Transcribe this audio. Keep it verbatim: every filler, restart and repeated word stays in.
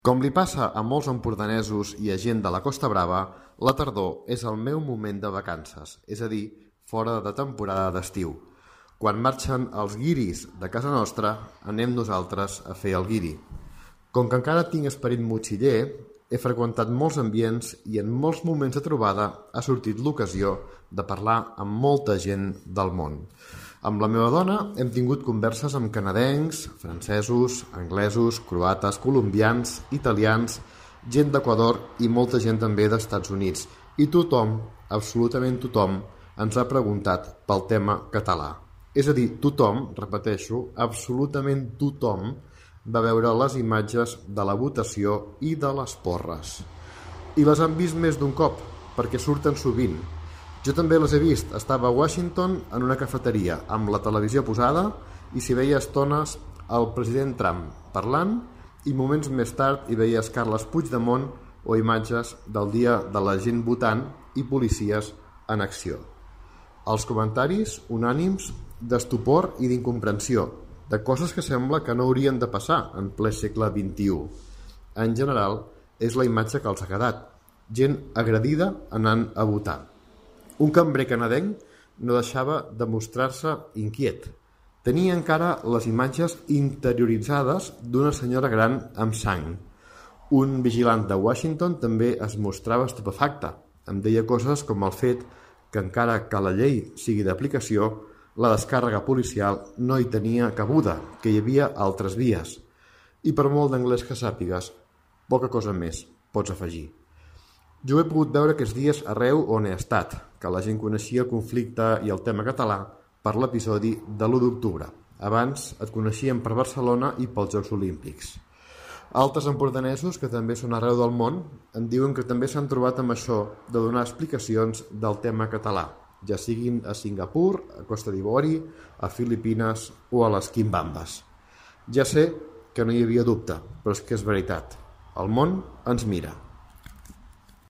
Com li passa a molts empordanesos i a gent de la Costa Brava, la tardor és el meu moment de vacances, és a dir, fora de temporada d'estiu. Quan marxen els guiris de casa nostra, anem nosaltres a fer el guiri. Com que encara tinc esperit motxiller, he freqüentat molts ambients i en molts moments de trobada ha sortit l'ocasió de parlar amb molta gent del món. Amb la meva dona hem tingut converses amb canadencs, francesos, anglesos, croates, colombians, italians, gent d'Equador i molta gent també d'Estats Units. I tothom, absolutament tothom, ens ha preguntat pel tema català. És a dir, tothom, repeteixo, absolutament tothom va veure les imatges de la votació i de les porres. I les han vist més d'un cop, perquè surten sovint. Jo també les he vist. Estava a Washington en una cafeteria amb la televisió posada i s'hi veia estones el president Trump parlant i moments més tard hi veies Carles Puigdemont o imatges del dia de la gent votant i policies en acció. Els comentaris unànims d'estupor i d'incomprensió, de coses que sembla que no haurien de passar en ple segle vint-i-u. En general, és la imatge que els ha quedat. Gent agredida anant a votar. Un cambrer canadenc no deixava de mostrar-se inquiet. Tenia encara les imatges interioritzades d'una senyora gran amb sang. Un vigilant de Washington també es mostrava estupefacte. Em deia coses com el fet que encara que la llei sigui d'aplicació, la descàrrega policial no hi tenia cabuda, que hi havia altres vies. I per molt d'anglès que sàpigues, poca cosa més pots afegir. Jo he pogut veure aquests dies arreu on he estat, que la gent coneixia el conflicte i el tema català per l'episodi de l'u d'octubre. Abans et coneixien per Barcelona i pels Jocs Olímpics. Altres empordanesos, que també són arreu del món, em diuen que també s'han trobat amb això de donar explicacions del tema català, ja siguin a Singapur, a Costa d'Ivori, a Filipines o a les Quimbambes. Ja sé que no hi havia dubte, però és que és veritat. El món ens mira.